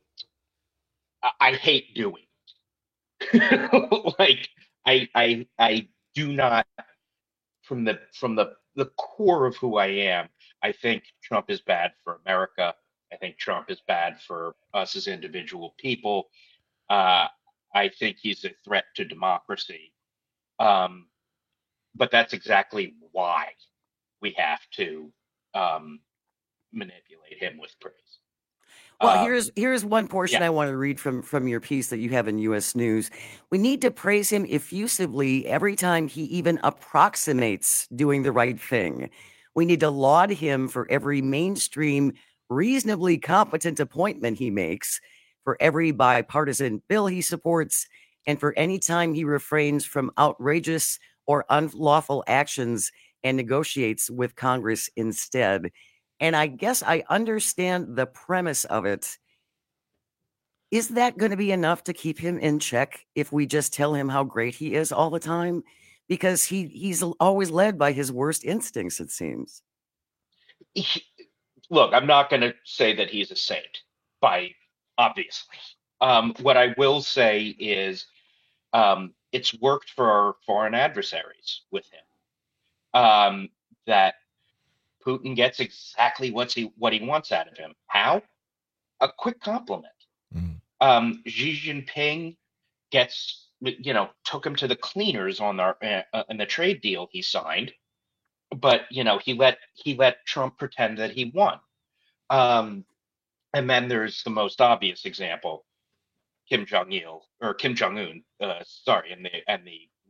I hate doing it. like I, I, I do not, from the from the the core of who I am, I think Trump is bad for America. I think Trump is bad for us as individual people. Uh, I think he's a threat to democracy. Um, but that's exactly why we have to um, manipulate him with praise. Well, Um, here's here's one portion yeah. I want to read from, from your piece that you have in U S News. We need to praise him effusively every time he even approximates doing the right thing. We need to laud him for every mainstream, reasonably competent appointment he makes, for every bipartisan bill he supports, and for any time he refrains from outrageous or unlawful actions and negotiates with Congress instead. And I guess I understand the premise of it. Is that going to be enough to keep him in check if we just tell him how great he is all the time? Because he, he's always led by his worst instincts, it seems. he- look, I'm not going to say that he's a saint, by obviously. Um, what I will say is um, it's worked for our foreign adversaries with him. Um, that Putin gets exactly what's he what he wants out of him. How? A quick compliment. Um, Xi Jinping gets, you know, took him to the cleaners on the uh, in the trade deal he signed, but you know he let he let Trump pretend that he won. Um, and then there's the most obvious example, Kim Jong Il or Kim Jong Un, uh, sorry, and the and the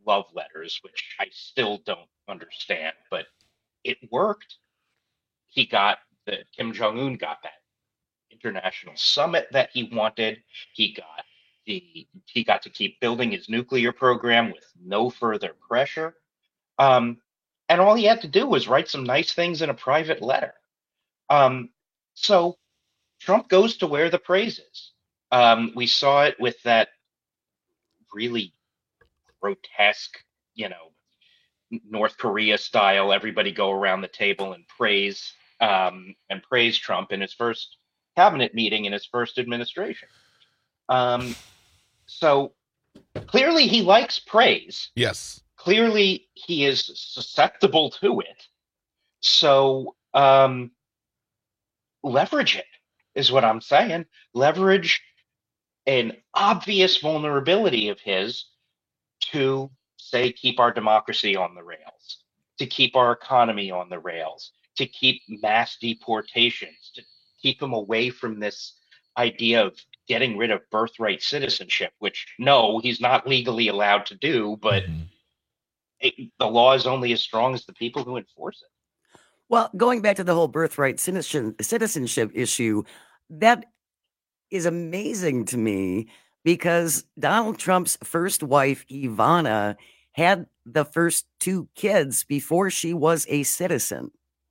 love letters, which I still don't understand, but it worked. He got the Kim Jong-un got that international summit that he wanted. He got the he got to keep building his nuclear program with no further pressure. Um, and all he had to do was write some nice things in a private letter. Um, so Trump goes to where the praise is. Um, we saw it with that really grotesque, you know, North Korea style, everybody go around the table and praise um, and praise Trump in his first cabinet meeting in his first administration. Um, so clearly he likes praise. Yes. Clearly he is susceptible to it. So um, leverage it is what I'm saying. Leverage an obvious vulnerability of his to say, keep our democracy on the rails, to keep our economy on the rails, to keep mass deportations, to keep him away from this idea of getting rid of birthright citizenship, which no, he's not legally allowed to do, but mm-hmm. it, the law is only as strong as the people who enforce it. Well, going back to the whole birthright citizen, citizenship issue, that is amazing to me because Donald Trump's first wife, Ivana, had the first two kids before she was a citizen.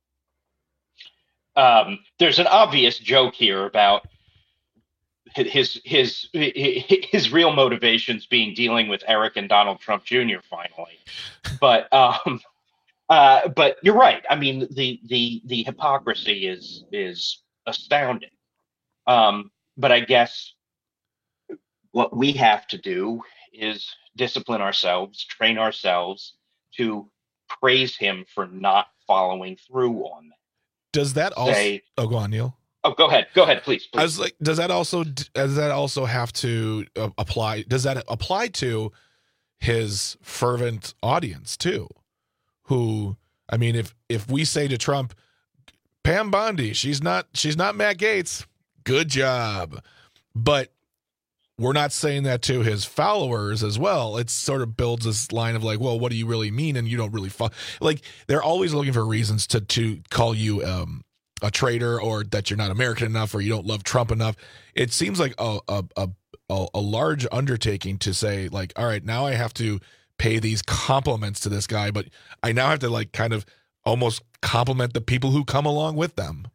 Um, there's an obvious joke here about his his his real motivations being dealing with Eric and Donald Trump Junior finally, but um, uh, but you're right. I mean, the the the hypocrisy is is astounding. Um, but I guess what we have to do is discipline ourselves, train ourselves to praise him for not following through on that. Does that also? Say, oh, go on, Neil. Oh, go ahead. Go ahead, please. please. I was like, does that also does that also have to uh, apply? Does that apply to his fervent audience too? Who, I mean, if if we say to Trump, Pam Bondi, she's not she's not Matt Gaetz. Good job, but we're not saying that to his followers as well. It sort of builds this line of like, well, what do you really mean? And you don't really follow. Like they're always looking for reasons to to call you um, a traitor or that you're not American enough or you don't love Trump enough. It seems like a a a, a large undertaking to say like, all right, now I have to pay these compliments to this guy, but I now have to like kind of almost compliment the people who come along with them.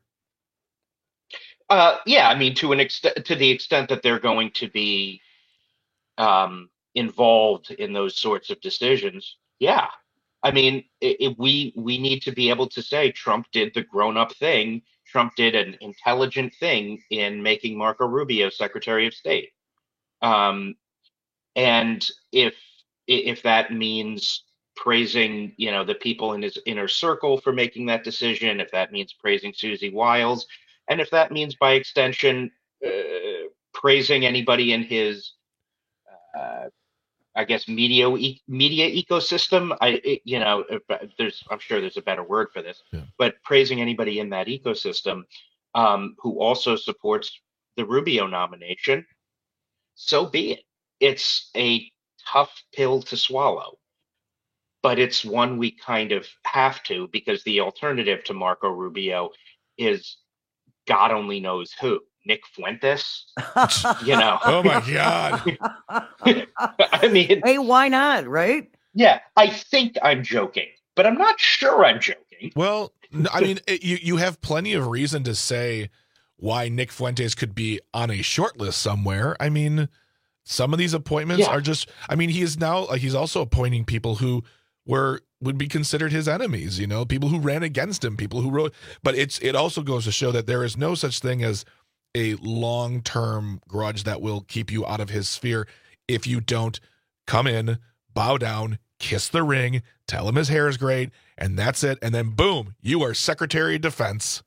Uh, yeah, I mean, to an extent, to the extent that they're going to be um, involved in those sorts of decisions. Yeah, I mean, it, it, we we need to be able to say Trump did the grown-up thing. Trump did an intelligent thing in making Marco Rubio Secretary of State. Um, and if if that means praising, you know, the people in his inner circle for making that decision, if that means praising Susie Wiles. And if that means, by extension, uh, praising anybody in his, uh, I guess, media e- media ecosystem, I it, you know, there's I'm sure there's a better word for this, yeah. But praising anybody in that ecosystem um, who also supports the Rubio nomination, so be it. It's a tough pill to swallow, but it's one we kind of have to because the alternative to Marco Rubio is God only knows who. Nick Fuentes, you know. Oh my God. I mean, hey, why not, right? Yeah, I think I'm joking, but I'm not sure I'm joking. Well, I mean, it, you you have plenty of reason to say why Nick Fuentes could be on a short list somewhere. I mean, some of these appointments yeah. are just. I mean, he is now like he's also appointing people who were. would be considered his enemies, you know, people who ran against him, people who wrote, but it's, it also goes to show that there is no such thing as a long-term grudge that will keep you out of his sphere. If you don't come in, bow down, kiss the ring, tell him his hair is great, and that's it. And then boom, you are Secretary of Defense.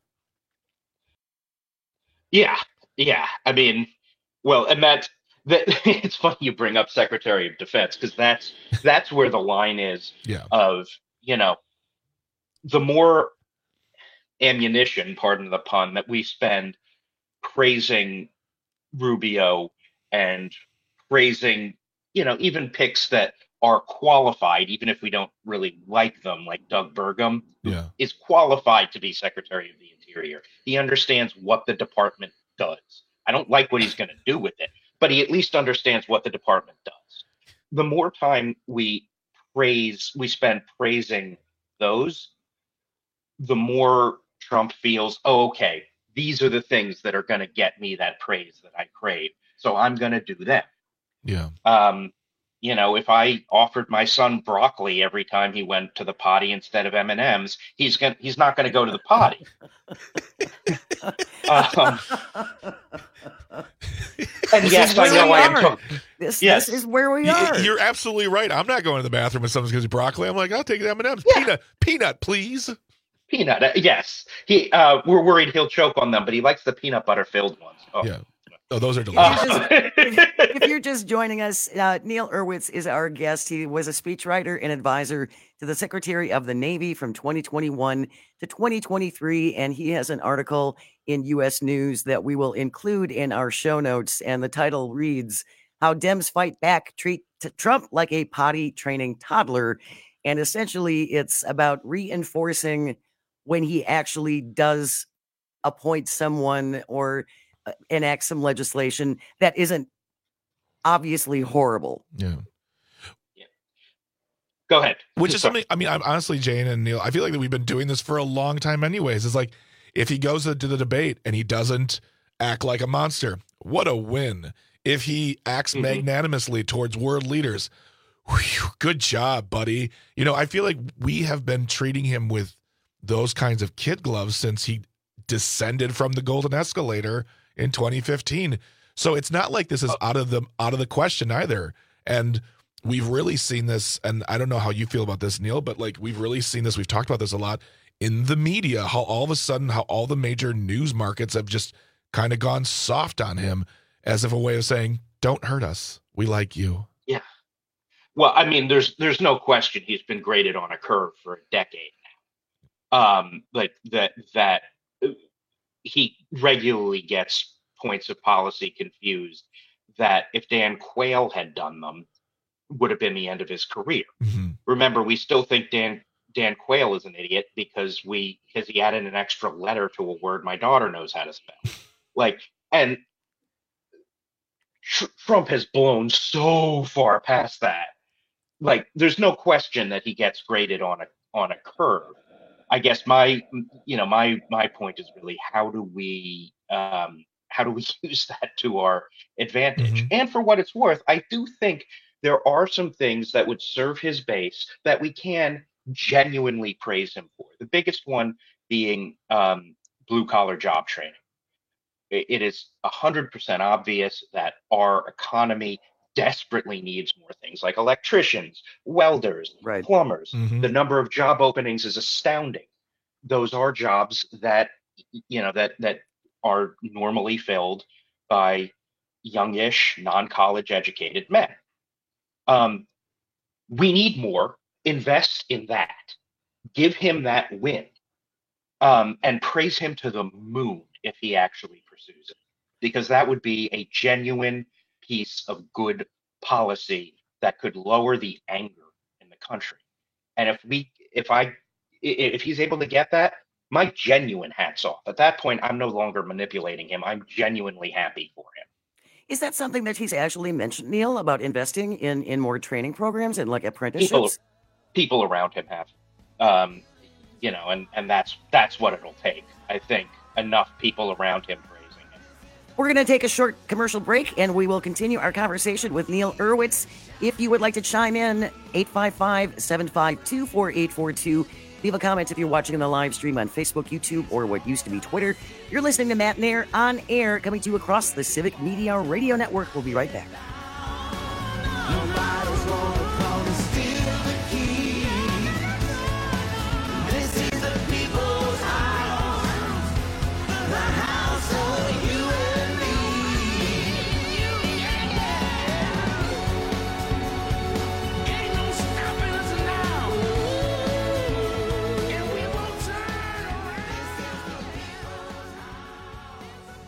Yeah. Yeah. I mean, well, and that, That, it's funny you bring up Secretary of Defense because that's that's where the line is yeah. of, you know, the more ammunition, pardon the pun, that we spend praising Rubio and praising, you know, even picks that are qualified, even if we don't really like them, like Doug Burgum, Yeah. is qualified to be Secretary of the Interior. He understands what the department does. I don't like what he's going to do with it, but he at least understands what the department does. The more time we praise, we spend praising those, the more Trump feels, oh, okay, these are the things that are going to get me that praise that I crave. So I'm going to do them. Yeah. Um, you know, if I offered my son broccoli every time he went to the potty instead of M and M's, he's going he's not going to go to the potty. um, and This yes, is I where know we I am. are. talking. This, Yes. this is where we Y- are. You're absolutely right. I'm not going to the bathroom if someone's going to broccoli. I'm like, I'll take an M and M's. Peanut, peanut, please. Peanut, uh, yes. He, uh, we're worried he'll choke on them, but he likes the peanut butter filled ones. Oh. Yeah. Oh, those are delicious. Uh, If you're just joining us, uh, Neil Irwitz is our guest. He was a speechwriter and advisor to the Secretary of the Navy from twenty twenty-one to twenty twenty-three, and he has an article in U S News that we will include in our show notes, and the title reads, How Dems Fight Back, Treat t- Trump Like a Potty Training Toddler. And essentially, it's about reinforcing when he actually does appoint someone or uh, enact some legislation that isn't obviously horrible. Yeah. Go ahead. Which is something, I mean, I'm honestly, Jane and Neil, I feel like that we've been doing this for a long time anyways. It's like, if he goes to the debate and he doesn't act like a monster, what a win. If he acts Mm-hmm. magnanimously towards world leaders, whew, good job, buddy. You know, I feel like we have been treating him with those kinds of kid gloves since he descended from the golden escalator in twenty fifteen. So it's not like this is out of the out of the question either. And we've really seen this, and I don't know how you feel about this, Neil, but like we've really seen this, we've talked about this a lot in the media, how all of a sudden how all the major news markets have just kind of gone soft on him as if a way of saying, don't hurt us. We like you. Yeah. Well, I mean, there's there's no question he's been graded on a curve for a decade now. Um, like that that he regularly gets points of policy confused that if Dan Quayle had done them would have been the end of his career. Mm-hmm. Remember, we still think Dan Dan Quayle is an idiot because we because he added an extra letter to a word my daughter knows how to spell. Like, and Tr- Trump has blown so far past that. Like, there's no question that he gets graded on a on a curve. I guess my you know my my point is really how do we um, how do we use that to our advantage? Mm-hmm. And for what it's worth, I do think there are some things that would serve his base that we can genuinely praise him for. The biggest one being um, blue collar job training. It, it is one hundred percent obvious that our economy desperately needs more things like electricians, welders, right. plumbers. Mm-hmm. The number of job openings is astounding. Those are jobs that, you know, that, that are normally filled by youngish, non-college educated men. Um, we need more. Invest in that. Give him that win, um, and praise him to the moon if he actually pursues it, because that would be a genuine piece of good policy that could lower the anger in the country. And if we, if I, if he's able to get that, my genuine hats off. At that point, I'm no longer manipulating him. I'm genuinely happy for him. Is that something that he's actually mentioned, Neil, about investing in, in more training programs and like apprenticeships? People, people around him have, um, you know, and, and that's that's what it'll take. I think enough people around him praising him. We're going to take a short commercial break, and we will continue our conversation with Neil Irwitz. If you would like to chime in, eight five five, seven five two, four eight four two. Leave a comment if you're watching the live stream on Facebook, YouTube, or what used to be Twitter. You're listening to Matt Nair on air, coming to you across the Civic Media Radio Network. We'll be right back.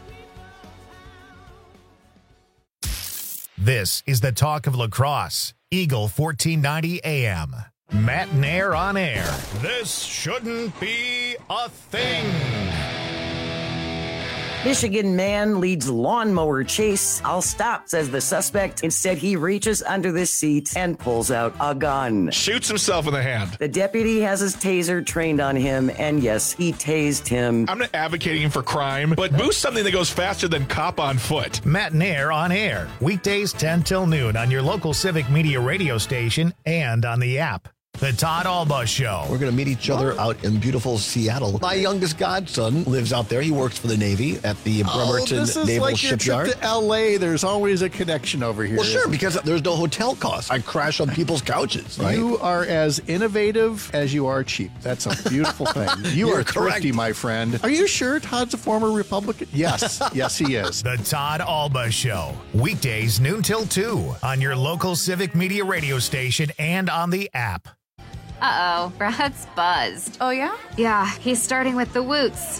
This is the talk of lacrosse. Eagle fourteen ninety A M. Matt Nair on air. This shouldn't be a thing. Michigan man leads lawnmower chase. I'll stop, says the suspect. Instead, he reaches under the seat and pulls out a gun. Shoots himself in the hand. The deputy has his taser trained on him, and yes, he tased him. I'm not advocating for crime, but boost something that goes faster than cop on foot. Matt Nair on air. Weekdays ten till noon on your local Civic Media radio station and on the app. The Todd Alba Show. We're going to meet each other out in beautiful Seattle. My youngest godson lives out there. He works for the Navy at the Bremerton oh, this is Naval like Shipyard. Your trip to L A. There's always a connection over here. Well, sure, because there's no hotel costs. I crash on people's couches. Right? You are as innovative as you are cheap. That's a beautiful thing. You You're are thrifty, correct. my friend. Are you sure Todd's a former Republican? Yes. Yes, he is. The Todd Alba Show. Weekdays noon till two on your local Civic Media radio station and on the app. Uh-oh, Brad's buzzed. Oh, yeah? Yeah, he's starting with the woots.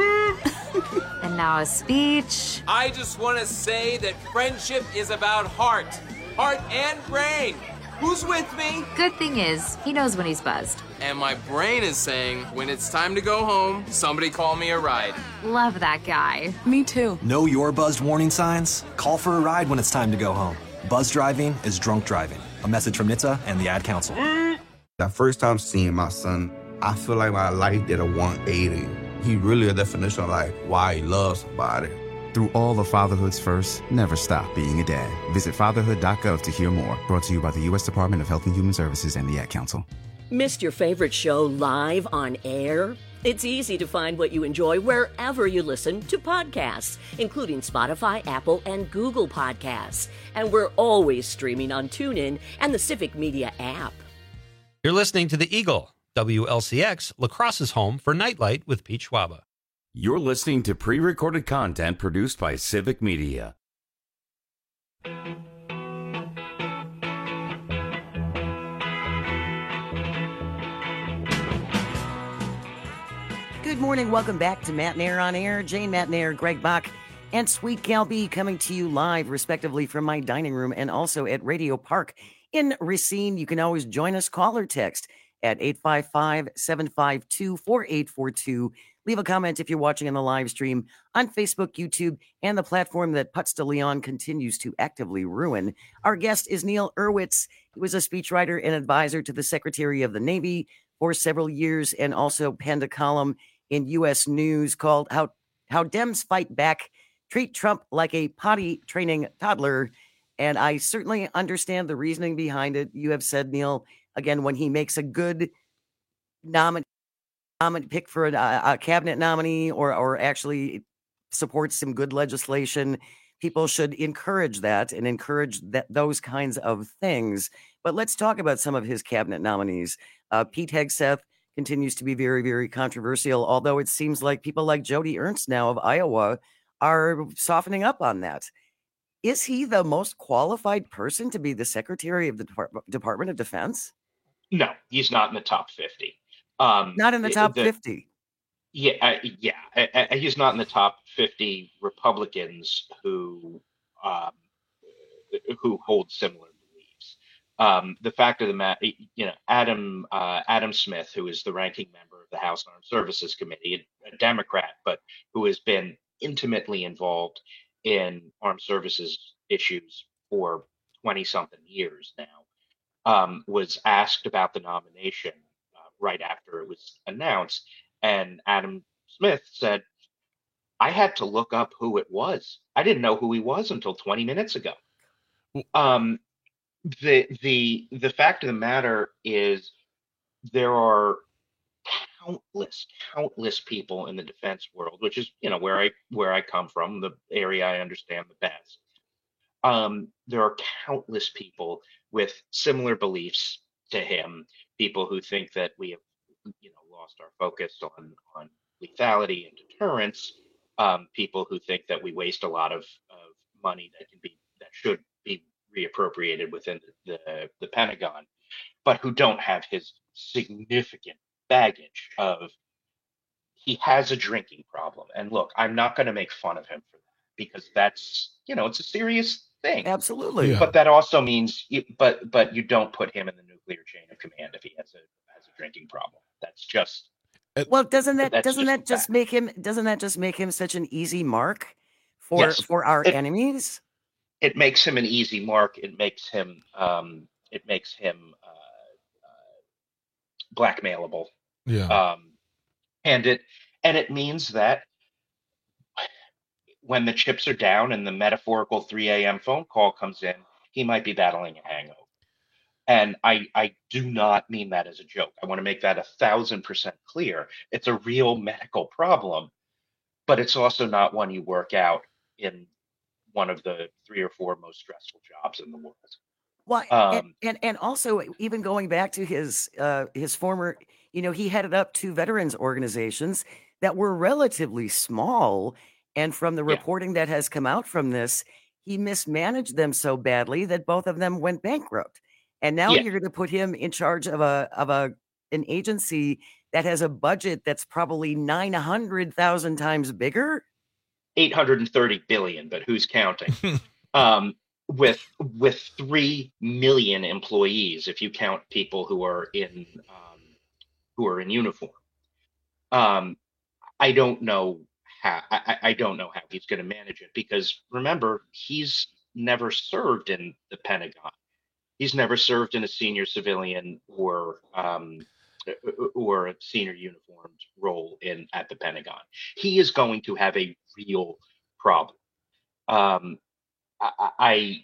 And now a speech. I just want to say that friendship is about heart. Heart and brain. Who's with me? Good thing is, he knows when he's buzzed. And my brain is saying, when it's time to go home, somebody call me a ride. Love that guy. Me too. Know your buzzed warning signs? Call for a ride when it's time to go home. Buzz driving is drunk driving. A message from N H T S A and the Ad Council. That first time seeing my son, I feel like my life did a one eighty. He really a definition of like why he loves somebody. Through all of fatherhood's first, never stop being a dad. Visit fatherhood dot gov to hear more. Brought to you by the U S Department of Health and Human Services and the Ad Council. Missed your favorite show live on air? It's easy to find what you enjoy wherever you listen to podcasts, including Spotify, Apple, and Google Podcasts. And we're always streaming on TuneIn and the Civic Media app. You're listening to The Eagle, W L C X, La Crosse's home for Nightlight with Pete Schwaba. You're listening to pre-recorded content produced by Civic Media. Good morning. Welcome back to Matt Nair on Air. Jane Matt Nair, Greg Bach, and Sweet Gal B coming to you live, respectively, from my dining room and also at Radio Park in Racine. You can always join us, call or text at eight five five, seven five two, four eight four two. Leave a comment if you're watching on the live stream on Facebook, YouTube, and the platform that Putz de Leon continues to actively ruin. Our guest is Neil Urwitz. He was a speechwriter and advisor to the Secretary of the Navy for several years and also penned a column in U S News called How, How Dems Fight Back, Treat Trump Like a Potty Training Toddler. And I certainly understand the reasoning behind it. You have said, Neil, again, when he makes a good nominee, nomin- pick for a, a cabinet nominee or, or actually supports some good legislation, people should encourage that and encourage that those kinds of things. But let's talk about some of his cabinet nominees. Uh, Pete Hegseth continues to be very, very controversial, although it seems like people like Jody Ernst now of Iowa are softening up on that. Is he the most qualified person to be the Secretary of the Depart- Department of Defense? No, he's not in the top fifty. Um, not in the top the, fifty. Yeah, uh, yeah, uh, uh, he's not in the top fifty Republicans who um, who hold similar beliefs. Um, the fact of the matter, you know, Adam uh, Adam Smith, who is the ranking member of the House Armed Services Committee, a Democrat, but who has been intimately involved in armed services issues for twenty something years now, um, was asked about the nomination uh, right after it was announced. And Adam Smith said, I had to look up who it was. I didn't know who he was until twenty minutes ago. Um, the, the, the fact of the matter is there are countless, countless people in the defense world, which is, you know, where I where I come from, the area I understand the best. Um, there are countless people with similar beliefs to him, people who think that we have, you know, lost our focus on on lethality and deterrence, um, people who think that we waste a lot of, of money that can be that should be reappropriated within the, the, the Pentagon, but who don't have his significant baggage of he has a drinking problem. And look, I'm not going to make fun of him for that because that's, you know, it's a serious things. Absolutely. Yeah. But that also means, you, but but you don't put him in the nuclear chain of command if he has a has a drinking problem. That's just. Well, doesn't that doesn't just that just fact. make him doesn't that just make him such an easy mark for Yes. for our It- enemies? It makes him an easy mark. It makes him um, it makes him uh, uh, blackmailable. Yeah. Um, and it and it means that when the chips are down and the metaphorical three a.m. phone call comes in, he might be battling a hangover. And I I do not mean that as a joke. I want to make that a thousand percent clear. It's a real medical problem, but it's also not one you work out in one of the three or four most stressful jobs in the world. Well, Um, and, and and also even going back to his uh, his former, you know, he headed up two veterans organizations that were relatively small, and from the Yeah. reporting that has come out from this, he mismanaged them so badly that both of them went bankrupt. And now Yeah. you're going to put him in charge of a of a an agency that has a budget that's probably nine hundred thousand times bigger. eight hundred thirty billion, but who's counting? um, with with three million employees, if you count people who are in um, who are in uniform. Um, I don't know how. I, I I don't know how he's going to manage it because remember, he's never served in the Pentagon. He's never served in a senior civilian or um, or a senior uniformed role in at the Pentagon. He is going to have a real problem. Um, I, I,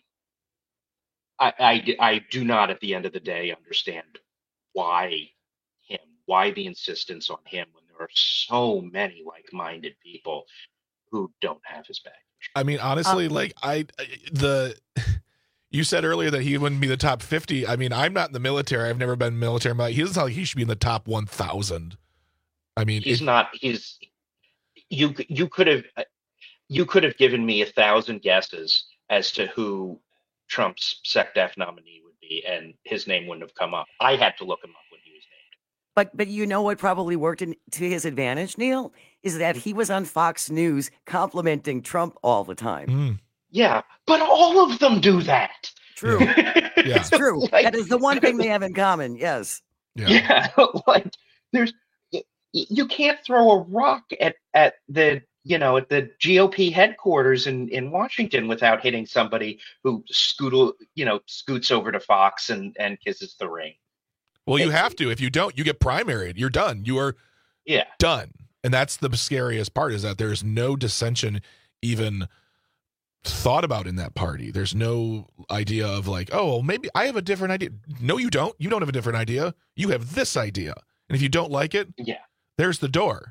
I, I, I do not, at the end of the day, understand why him, why the insistence on him when there are so many like-minded people who don't have his back. I mean, honestly, like I, I the. You said earlier that he wouldn't be the top fifty. I mean, I'm not in the military. I've never been in the military. But he doesn't sound like he should be in the top one thousand. I mean, He's it- not. He's you. You could have. You could have given me a thousand guesses as to who Trump's SecDef nominee would be, and his name wouldn't have come up. I had to look him up when he was named. But but you know what probably worked in, to his advantage, Neil, is that he was on Fox News complimenting Trump all the time. Mm. Yeah, but all of them do that. True. It's true. Like- that is the one thing they have in common. Yes. Yeah, like there's y- y- you can't throw a rock at at the you know at the G O P headquarters in in Washington without hitting somebody who scootle you know scoots over to Fox and and kisses the ring. well, you have to. If you don't, you get primaried. You're done. You are Yeah. done. And that's the scariest part is that there's no dissension even thought about in that party. There's no idea of like, oh, well, maybe I have a different idea. No, you don't. You don't have a different idea. You have this idea. And if you don't like it, Yeah. there's the door.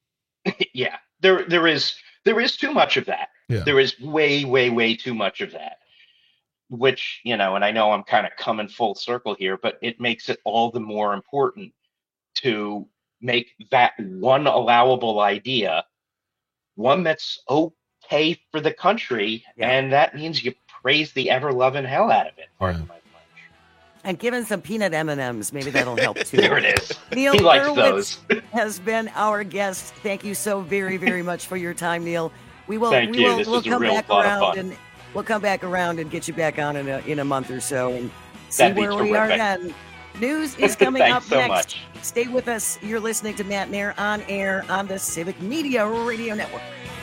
Yeah, there there is there is too much of that. Yeah. There is way way way too much of that. Which, you know, and I know I'm kind of coming full circle here, but it makes it all the more important to make that one allowable idea one that's okay for the country, and that means you praise the ever-loving hell out of it. Pardon my And given some peanut M and M's, maybe that'll help too. There it is. Neil He likes Hurwitz those. has been our guest. Thank you so very, very much for your time, Neil. We will. Thank we you. will. This we'll was a come real back lot of around fun. and we'll come back around and get you back on in a in a month or so and see That'd be where we are terrific. then. News is coming Thanks up so next. much. Stay with us. You're listening to Matt Nair on air on the Civic Media Radio Network.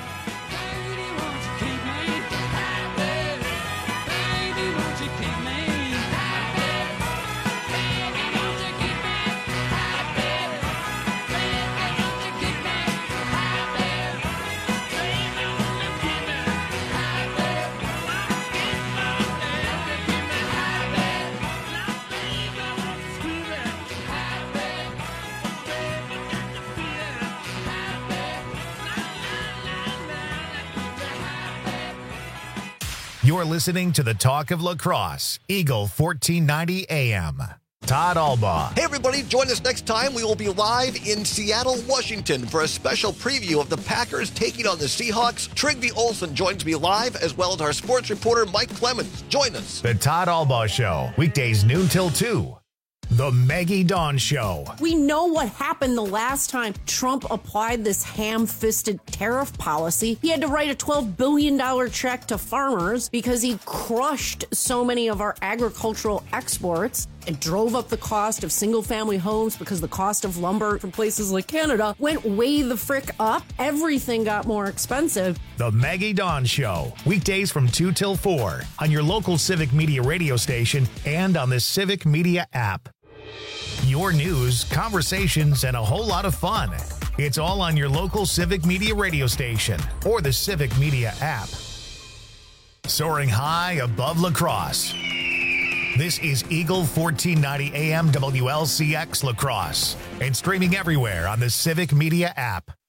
You're listening to the Talk of Lacrosse, Eagle fourteen ninety A M. Todd Albaugh. Hey, everybody, join us next time. We will be live in Seattle, Washington for a special preview of the Packers taking on the Seahawks. Trigby Olson joins me live, as well as our sports reporter, Mike Clemens. Join us. The Todd Albaugh Show, weekdays noon till two The Maggie Dawn Show. We know what happened the last time Trump applied this ham-fisted tariff policy. He had to write a twelve billion dollars check to farmers because he crushed so many of our agricultural exports. It drove up the cost of single-family homes because the cost of lumber from places like Canada went way the frick up. Everything got more expensive. The Maggie Dawn Show. Weekdays from two till four on your local Civic Media radio station and on the Civic Media app. Your news, conversations, and a whole lot of fun. It's all on your local Civic Media radio station or the Civic Media app. Soaring high above La Crosse. This is Eagle fourteen ninety A M W L C X La Crosse and streaming everywhere on the Civic Media app.